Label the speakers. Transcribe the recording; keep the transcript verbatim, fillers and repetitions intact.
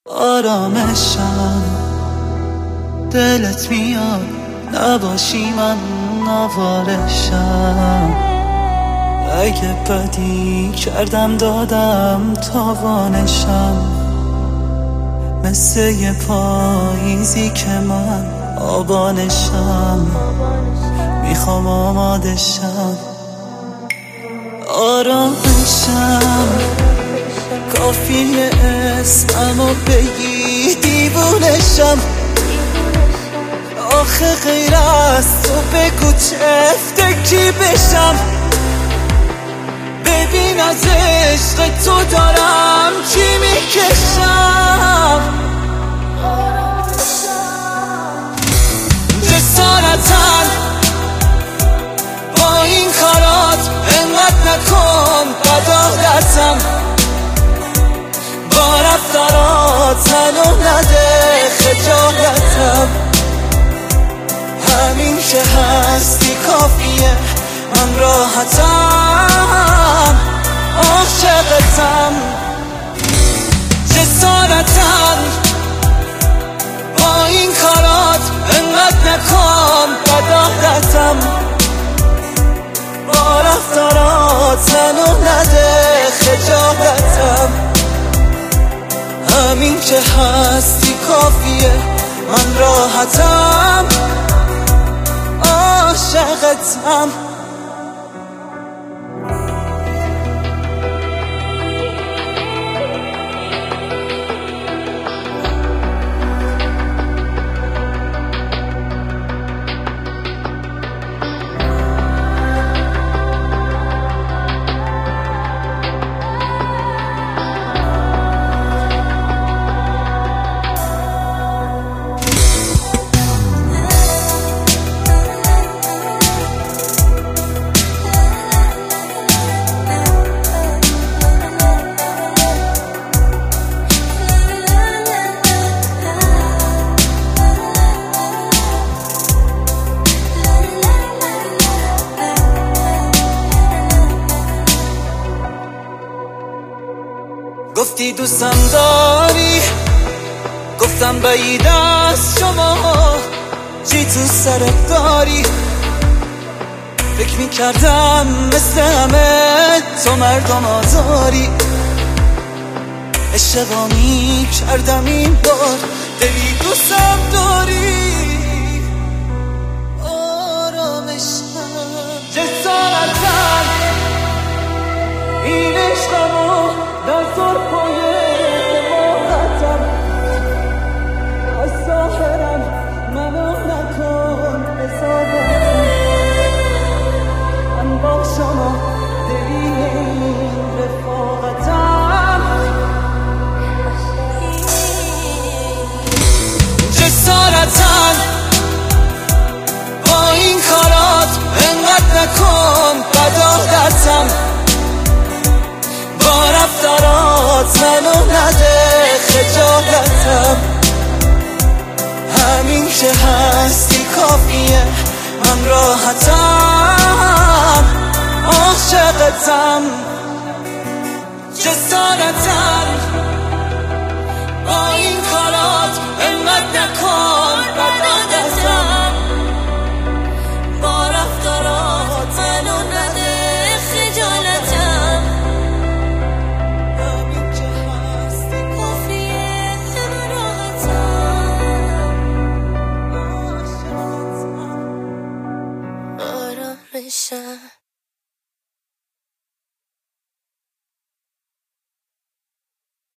Speaker 1: آرامشم دلت میاد نباشی من نوارشم. اگه بدی کردم دادم تاوانشم، مثل یه پاییزی که من آبانشم، میخوام آمادشم. آرامشم کافیه اسممو بگی دیوونشم. آخه غیر از تو بگو چه فکری بشم. ببین از عشق تو دارم چی میکشم. جسارتن با این کارات انقدر نکن بد عادتم. با رفتارات تنو نده خجالتم. همین که هستی کافیه من راحتم، عاشقتم. جسارتم با این کارات انقدر نکن بد عادتم. با رفتارات تنو نده خجالتم. همین که هستی کافیه من راحتم، عاشقتم. گفتی دوستم داری، گفتم بعید از شما چی تو سرت داری. فکر میکردم مثل همه تو مردم آزاری. اشتباه میکردم این بار دلی دوستم داری. آرامشم جسارتم این عشقمو در زور پای حماقتم. از ظاهرم منو نکن حسابم. من با شما دلی رفاقتم. جسارتم با این کارات انقدر نکن بد عادتم. با رفتارات منو نده خجالتم. همین که هستی کافیه من راحتم، عاشقتم. جسارتم با این کارات انقدر نکن بد عادتم. با رفتارات منو نده خجالتم. آرامشم